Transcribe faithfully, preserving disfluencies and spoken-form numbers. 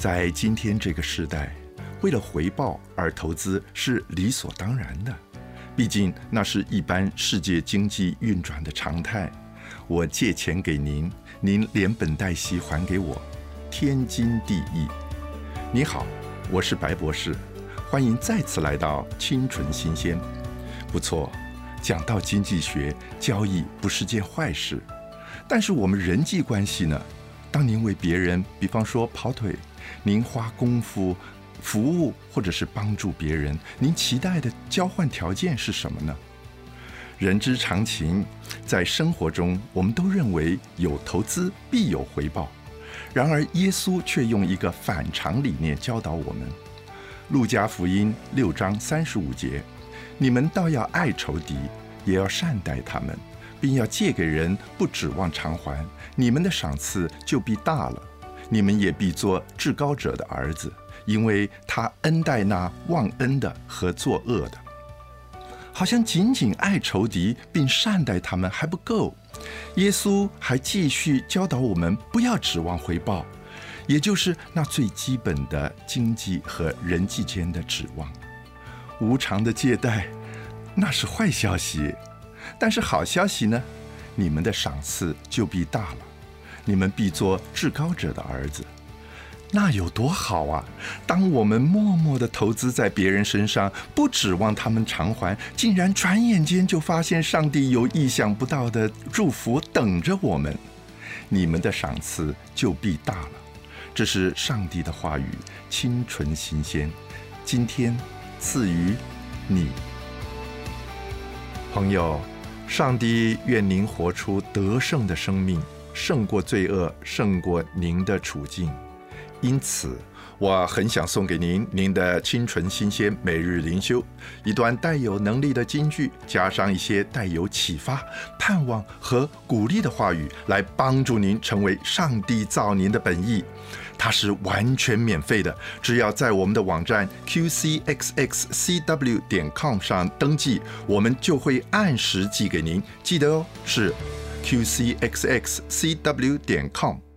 在今天这个时代，为了回报而投资是理所当然的，毕竟那是一般世界经济运转的常态。我借钱给您，您连本带息还给我，天经地义。你好，我是白博士，欢迎再次来到清纯新鲜。不错，讲到经济学，交易不是件坏事，但是我们人际关系呢？当您为别人，比方说跑腿，您花功夫服务或者是帮助别人，您期待的交换条件是什么呢？人之常情，在生活中我们都认为有投资必有回报，然而耶稣却用一个反常理念教导我们。路加福音六章三十五节，你们倒要爱仇敌，也要善待他们，并要借给人，不指望偿还，你们的赏赐就必大了，你们也必做至高者的儿子，因为他恩待那忘恩的和作恶的。好像仅仅爱仇敌并善待他们还不够，耶稣还继续教导我们不要指望回报，也就是那最基本的经济和人际间的指望。无偿的借贷，那是坏消息，但是好消息呢？你们的赏赐就必大了，你们必做至高者的儿子。那有多好啊！当我们默默地投资在别人身上，不指望他们偿还，竟然转眼间就发现上帝有意想不到的祝福等着我们。你们的赏赐就必大了。这是上帝的话语，清纯新鲜，今天赐予你。朋友，上帝愿您活出得胜的生命，胜过罪恶，胜过您的处境。因此，我很想送给您您的清纯新鲜每日灵修，一段带有能力的金句，加上一些带有启发、盼望和鼓励的话语，来帮助您成为上帝造您的本意。它是完全免费的，只要在我们的网站 q c x x c w 点 com 上登记，我们就会按时寄给您。记得哦，是 q c x x c w 点 com。